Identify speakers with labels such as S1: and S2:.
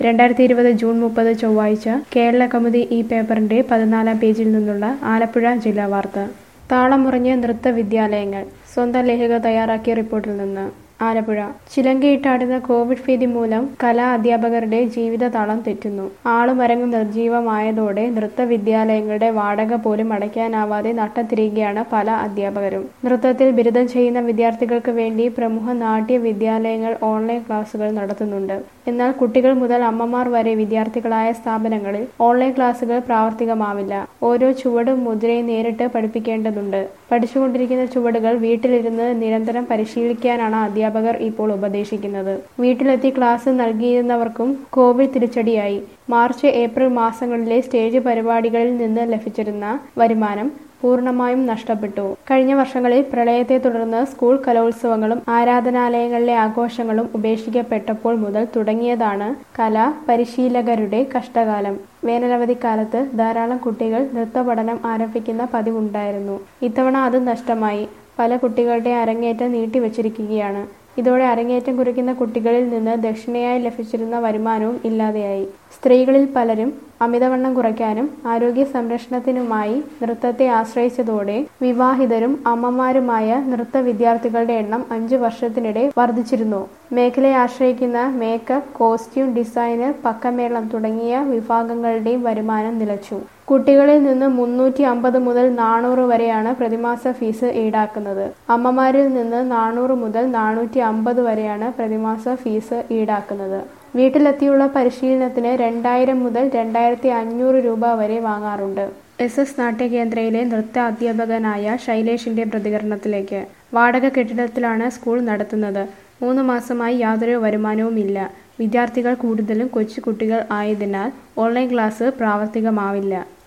S1: 2020 June 30 ചൊവ്വാഴ്ച കേരള കൗമുദി ഈ പേപ്പറിന്റെ 14-ാം പേജിൽ നിന്നുള്ള ആലപ്പുഴ ജില്ലാ വാർത്ത. താളം മുറിഞ്ഞ് നൃത്തവിദ്യാലയങ്ങൾ. സ്വന്തം ലേഖക തയ്യാറാക്കിയ റിപ്പോർട്ടിൽ നിന്ന്. ആലപ്പുഴ. ചിലങ്കയിട്ടാടുന്ന കോവിഡ് ഭീതി മൂലം കലാ അധ്യാപകരുടെ ജീവിതതാളം തെറ്റുന്നു. ആളുമരങ്ങ് നിർജീവമായതോടെ നൃത്തവിദ്യാലയങ്ങളുടെ വാടക പോലും അടയ്ക്കാനാവാതെ നട്ടംതിരിയുകയാണ് പല അധ്യാപകരും. നൃത്തത്തിൽ ബിരുദം ചെയ്യുന്ന വിദ്യാർത്ഥികൾക്ക് വേണ്ടി പ്രമുഖ നാട്യ വിദ്യാലയങ്ങൾ ഓൺലൈൻ ക്ലാസുകൾ നടത്തുന്നുണ്ട്. എന്നാൽ കുട്ടികൾ മുതൽ അമ്മമാർ വരെ വിദ്യാർത്ഥികളായ സ്ഥാപനങ്ങളിൽ ഓൺലൈൻ ക്ലാസുകൾ പ്രാവർത്തികമാവില്ല. ഓരോ ചുവടും മുദ്രയും നേരിട്ട് പഠിപ്പിക്കേണ്ടതുണ്ട്. പഠിച്ചുകൊണ്ടിരിക്കുന്ന ചുവടുകൾ വീട്ടിലിരുന്ന് നിരന്തരം പരിശീലിക്കാനാണ് അധ്യാപകർ ഇപ്പോൾ ഉപദേശിക്കുന്നത്. വീട്ടിലെത്തി ക്ലാസ് നൽകിയിരുന്നവർക്കും കോവിഡ് തിരിച്ചടിയായി. മാർച്ച്, ഏപ്രിൽ മാസങ്ങളിലെ സ്റ്റേജ് പരിപാടികളിൽ നിന്ന് ലഭിച്ചിരുന്ന വരുമാനം പൂർണ്ണമായും നഷ്ടപ്പെട്ടു. കഴിഞ്ഞ വർഷങ്ങളിൽ പ്രളയത്തെ തുടർന്ന് സ്കൂൾ കലോത്സവങ്ങളും ആരാധനാലയങ്ങളിലെ ആഘോഷങ്ങളും ഉപേക്ഷിക്കപ്പെട്ടപ്പോൾ മുതൽ തുടങ്ങിയതാണ് കലാ പരിശീലകരുടെ കഷ്ടകാലം. വേനലവധിക്കാലത്ത് ധാരാളം കുട്ടികൾ നൃത്തപഠനം ആരംഭിക്കുന്ന പതിവുണ്ടായിരുന്നു. ഇത്തവണ അത് നഷ്ടമായി. പല കുട്ടികളുടെ അരങ്ങേറ്റം നീട്ടിവച്ചിരിക്കുകയാണ്. ഇതോടെ അരങ്ങേറ്റം കുറിക്കുന്ന കുട്ടികളിൽ നിന്ന് ദക്ഷിണയായി ലഭിച്ചിരുന്ന വരുമാനവും ഇല്ലാതെയായി. സ്ത്രീകളിൽ പലരും അമിതവണ്ണം കുറയ്ക്കാനും ആരോഗ്യ സംരക്ഷണത്തിനുമായി നൃത്തത്തെ ആശ്രയിച്ചതോടെ വിവാഹിതരും അമ്മമാരുമായ നൃത്ത വിദ്യാർത്ഥികളുടെ എണ്ണം 5 വർഷത്തിനിടെ വർദ്ധിച്ചിരുന്നു. മേഖലയെ ആശ്രയിക്കുന്ന മേക്കപ്പ്, കോസ്റ്റ്യൂം ഡിസൈനർ, പക്കമേളം തുടങ്ങിയ വിഭാഗങ്ങളുടെയും വരുമാനം നിലച്ചു. കുട്ടികളിൽ നിന്ന് 350 മുതൽ 400 വരെയാണ് പ്രതിമാസ ഫീസ് ഈടാക്കുന്നത്. അമ്മമാരിൽ നിന്ന് 400 മുതൽ 450 വരെയാണ് പ്രതിമാസ ഫീസ് ഈടാക്കുന്നത്. വീട്ടിലെത്തിയുള്ള പരിശീലനത്തിന് 2000 മുതൽ 2500 രൂപ വരെ വാങ്ങാറുണ്ട്. SS നാട്യകേന്ദ്രയിലെ നൃത്ത അധ്യാപകനായ ശൈലേഷിന്റെ പ്രതികരണത്തിലേക്ക്. വാടക കെട്ടിടത്തിലാണ് സ്കൂൾ നടത്തുന്നത്. 3 മാസമായി യാതൊരു വരുമാനവും ഇല്ല. വിദ്യാർത്ഥികൾ കൂടുതലും കൊച്ചു കുട്ടികൾ ആയതിനാൽ ഓൺലൈൻ ക്ലാസ് പ്രാവർത്തികമാവില്ല.